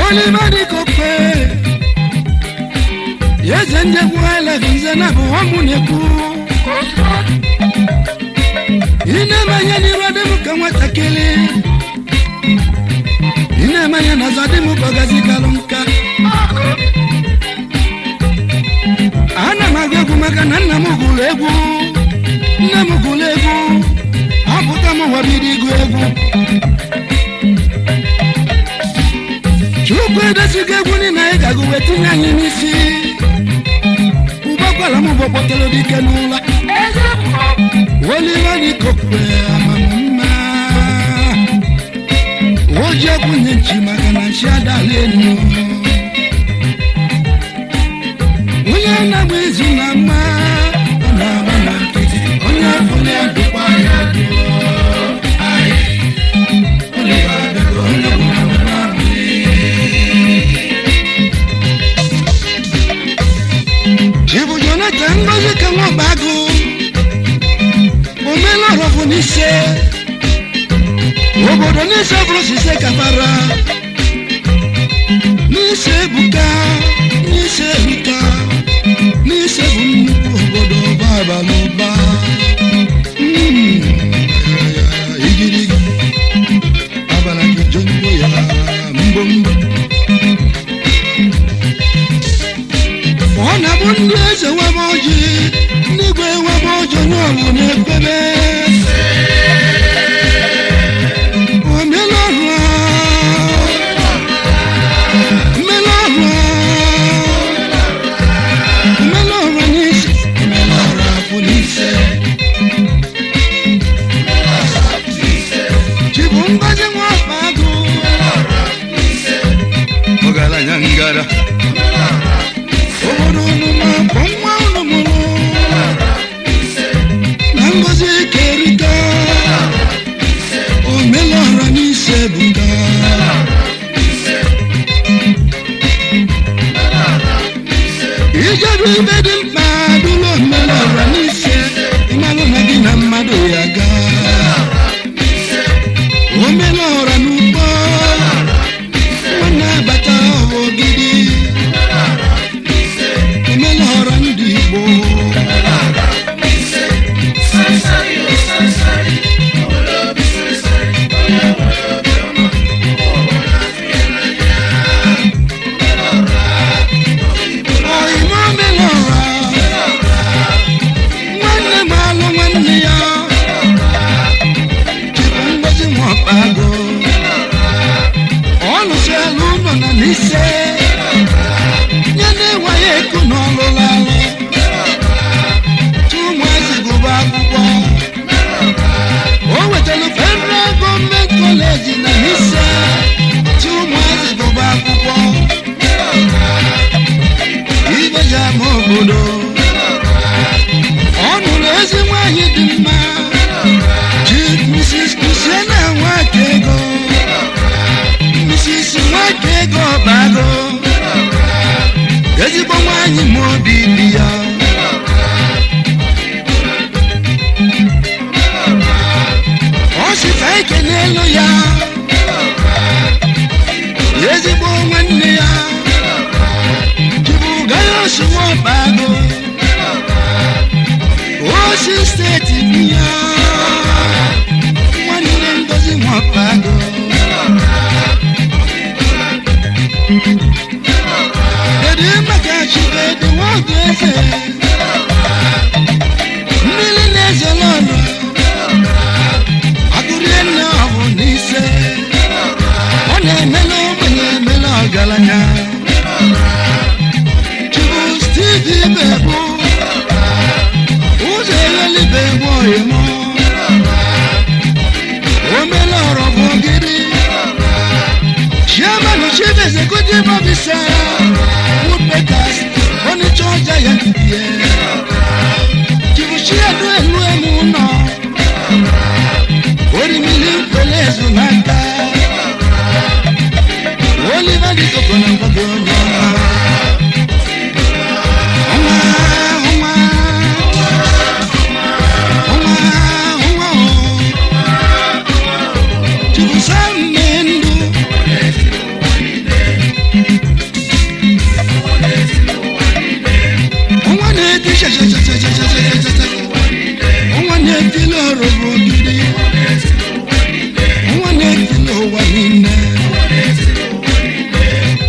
Olimadi kope Yezende buhala vizana buhamuneku Ine manyani rade mukamwa takele Ine manyana zade mukagazi kalonka Ana magegu makana namugulegu Namugulegu Aputa mwabidigu egu Chukwe sigeguni na ekagu wetunya nyinisi Ubakwala mubopotelo dikenula Olimadi kope amamuma Oje kunyenchi makana shada lenu Uyana mwizu nama Anamana kiti Onya fune adukwa ya duo Ay Olibadi kope Jibu Jonathan ngozi kama bagu Omela rofu nise Obodo nise frosise kapara Nise buka Nise hita Nise bunuku obodo baba loba Igirigi Abala kijongo ya mbombo Ona bundeze waboji Nigwe wabojo nwamu nepebe Omelorwa Omelorwa nise Omelorwa punise Chibumbaze mwapago Ogala nyangara Nangozi kerita Omelora nise bunga Ijabu ibedi madulo Omelora nise Imalo nagina madu yaga Omelora nupo Wana bata ogidi Omelora ndibo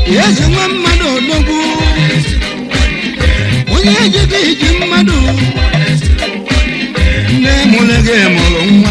eze nwa mmadụ odogwu onye ejighị iji mmadụ nne mụrụ gị mụrụ nwa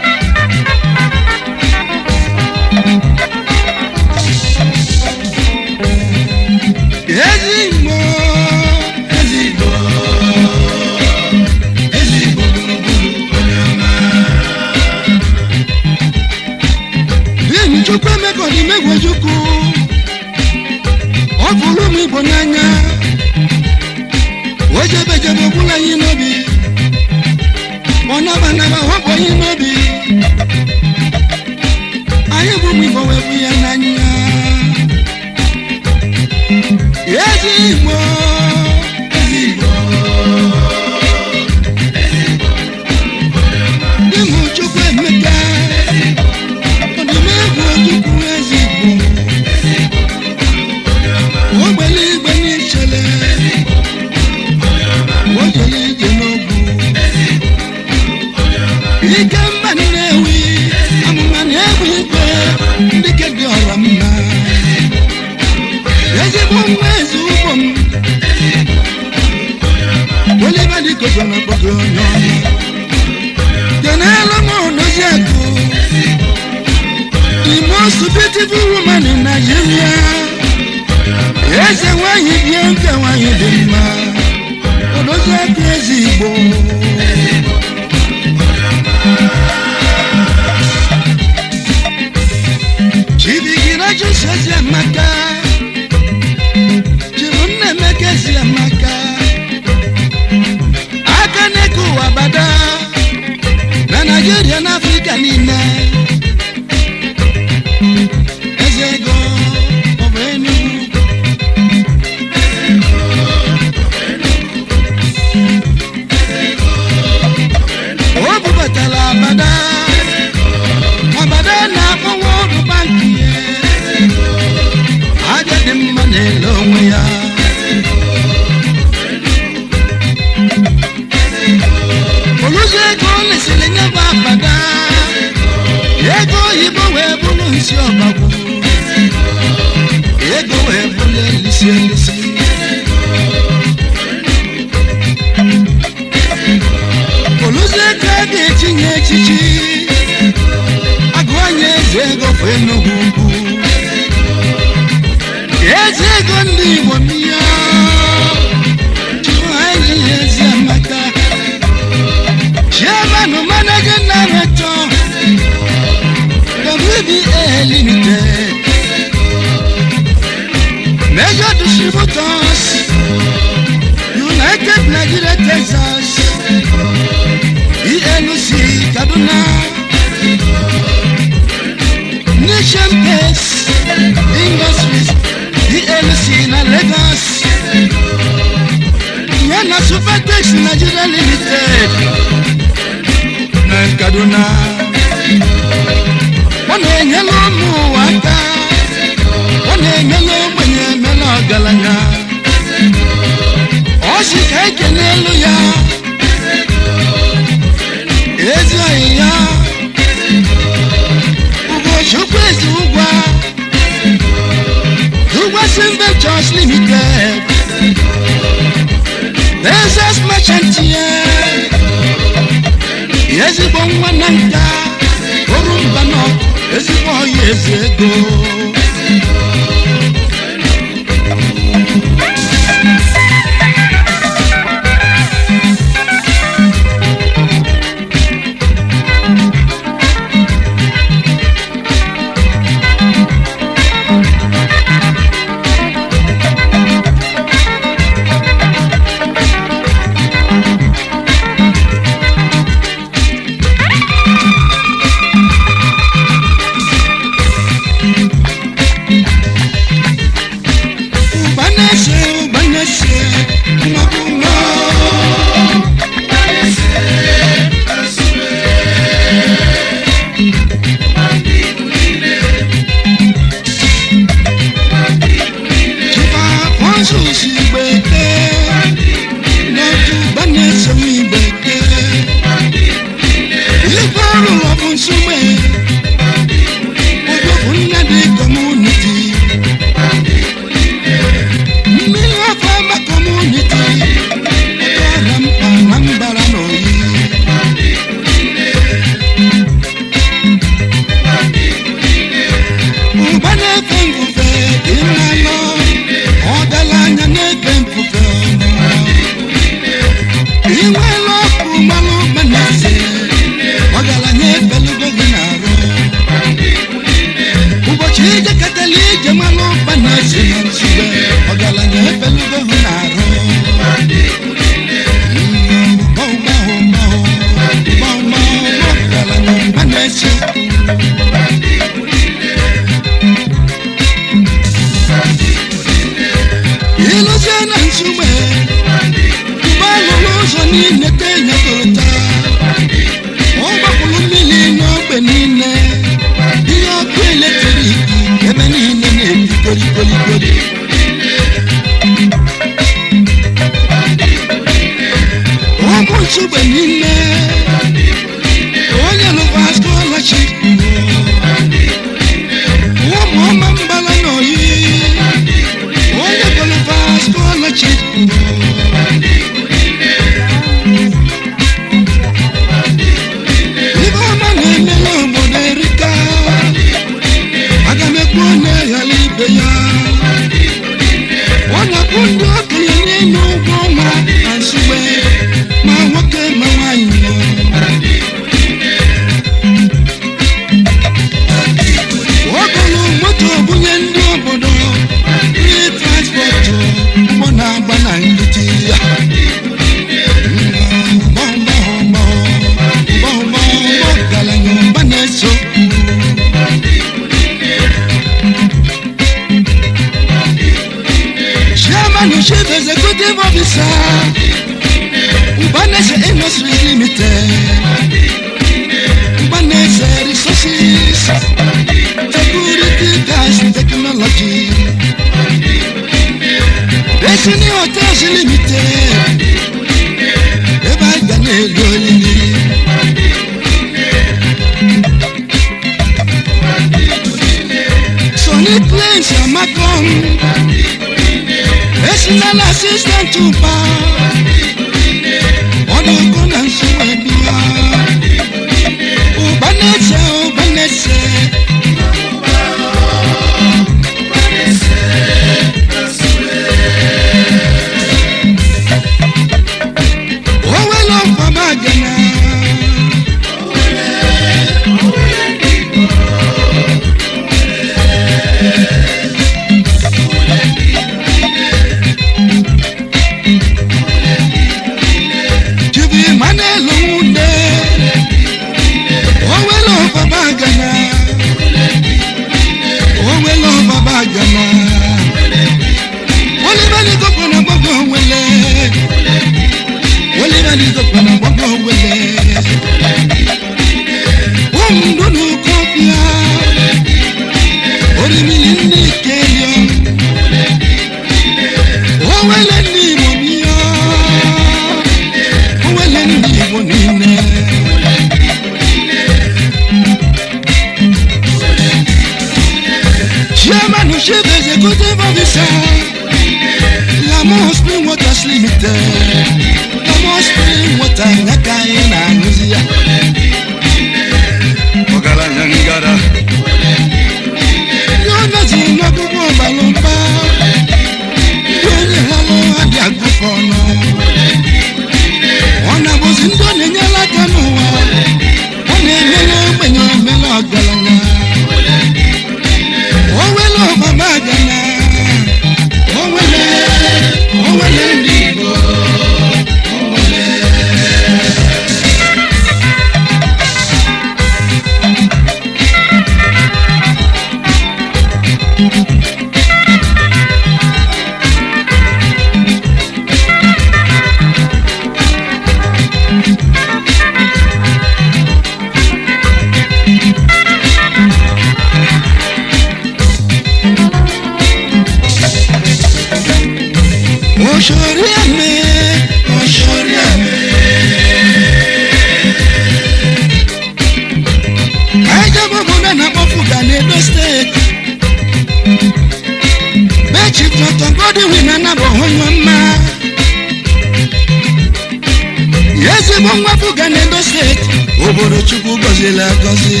Obodo Chukwu gọzila gọzi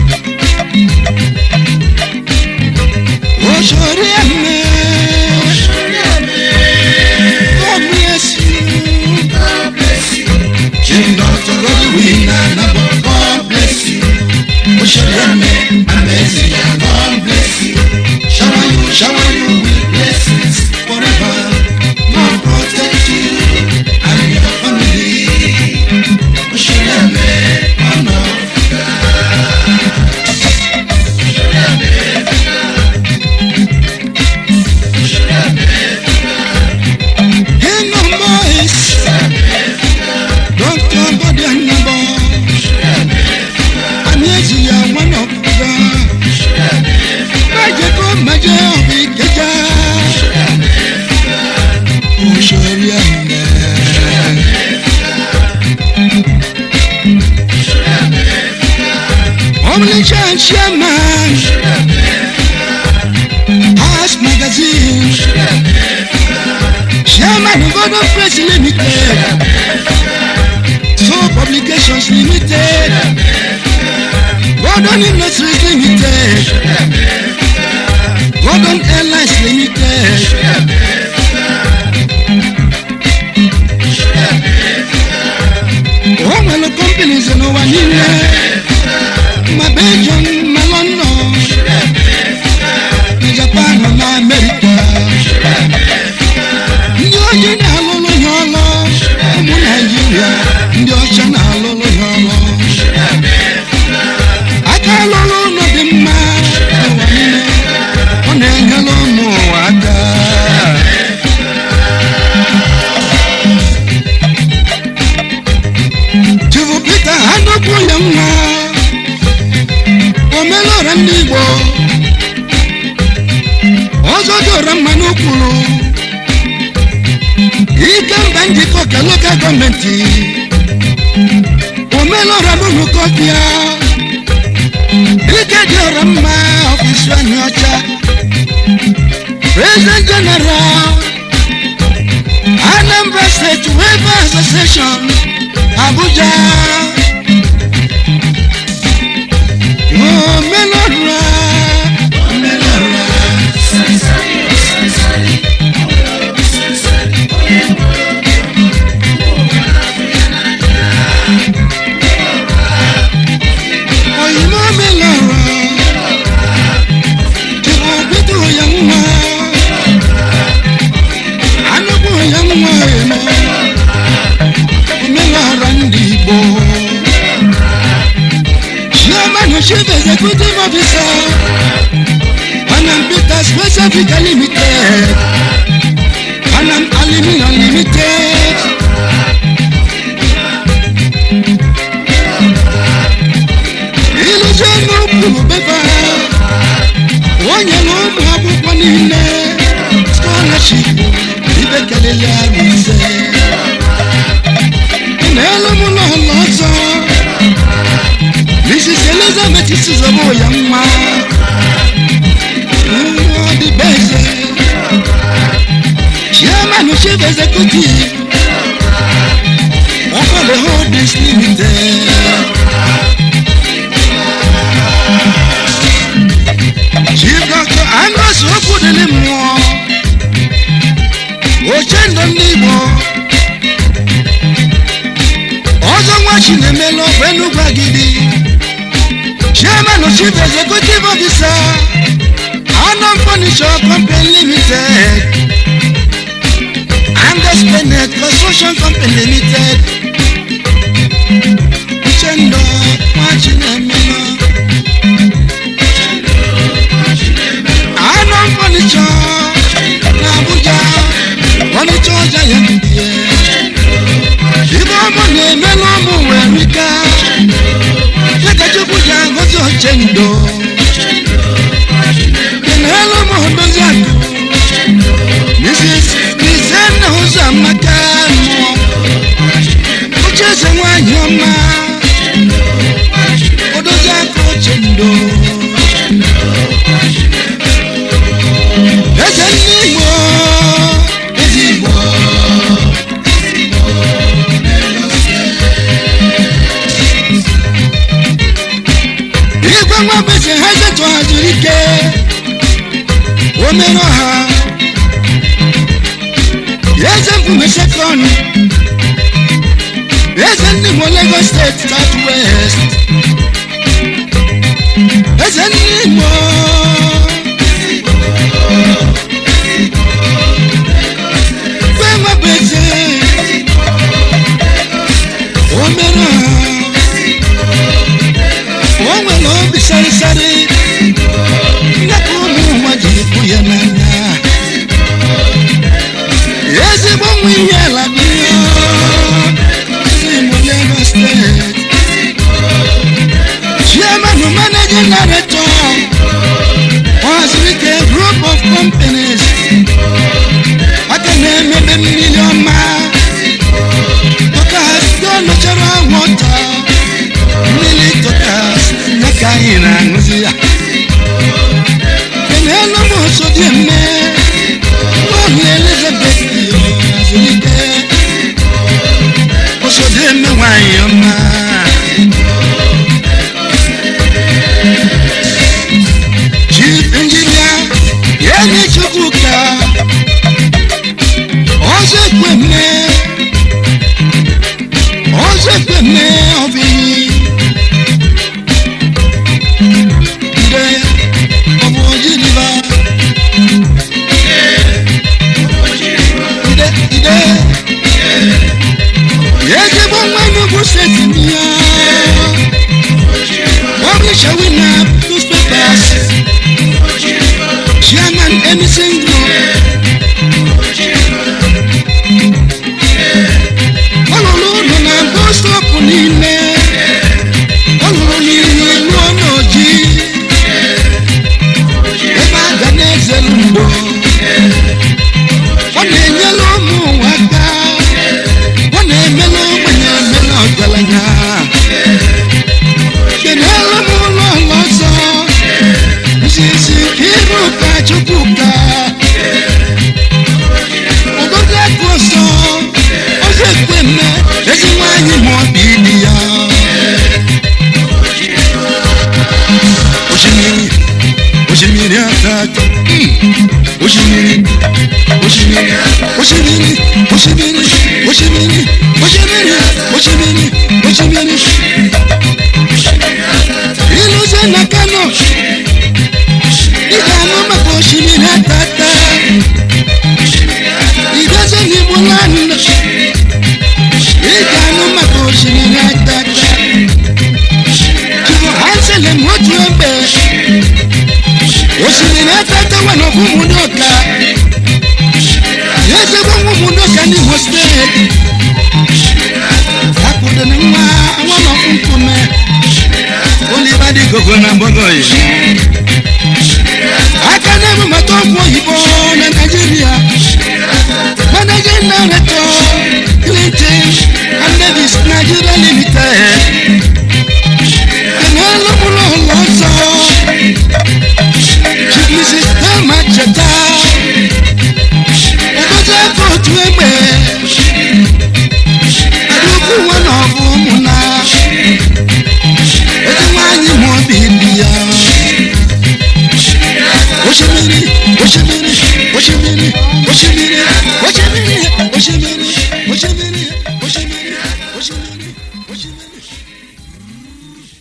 Oshori ame God bless you Chief Dr. Godwin Anabo God bless you Oshori ame amazing God bless you Shower you with blessings forever God protect you and your family Oshori ame Chairman, House Magazine, Chairman of God of Press Limited, So Publications Limited, Gordon Industries Limited, Gordon Airlines Limited, Omelo Companies and Owanine. My Belgium, my London, my Japan, my America. Ndio jina lolo yolo, mu Nigeria. Ndio chana lolo yolo. Aka lolo no dimma, wane, one ngalo mo wada. Tuvu pita hando kuyama. Omelora ndibo Ozodora manukulu Ikamba ndiko ka local government Omelora munukopia Ikediora ma office wanyocha President General Anambra State Waiver Association Abuja Chief Executive Officer, Panam Peters West Africa Limited, Panam Aluminium Limited, Illusion no Befa, Wanya no Mabu Panine, Scholarship, Ibekalia Mise, and Elamuno Loza. This is Elizabeth, this is a boy, young man. The best. Chairman of Chief Executive. Over the whole this limited. Chief Dr. Angus Rockwood anymore. Ochendo Nibo. Also watching the mellow Benu Bagidi. Chairman of Chief Executive Officer, Anam Furniture Company Limited, Angus Bennett Construction Company Limited, Chendo, Machinamino, Anam Furniture, Abuja, Furniture Giant, Ibomone, Melomo, America. Chendo, Kenelo Mohondo Zako. Yes, I'm from the second. Yes, I'm from Lagos State, Southwest. Yes, I'm from my baby. Oh, man. Oh, my Lord, be sorry. Nakumu wajibu ya nana. Yes, I'm from Yala. Lagos State. Chairman who managing director was with a group of companies. I can name a million man. Tokas, don't natural water. Really tokas, Nakaina, Muzia. And hello, so dear man. Only Elizabeth, so dear me, why am I? Chief engineer, Yanni Chukuka, also with me of the day of Ojiliva. Yes, the woman who said to me, publish a winner, newspapers, chairman, anything group. All alone, and I'm post up on him. All alone, no G. If I got next, one in yellow moon, one in mellow, Galana. Kenala Mola Laza. This is Kiro Kachukuka. Ogoga Koso. Ozekweme. This is why you want Bidia. Oshimiri Atatu. Oshimiri. Oshimiri.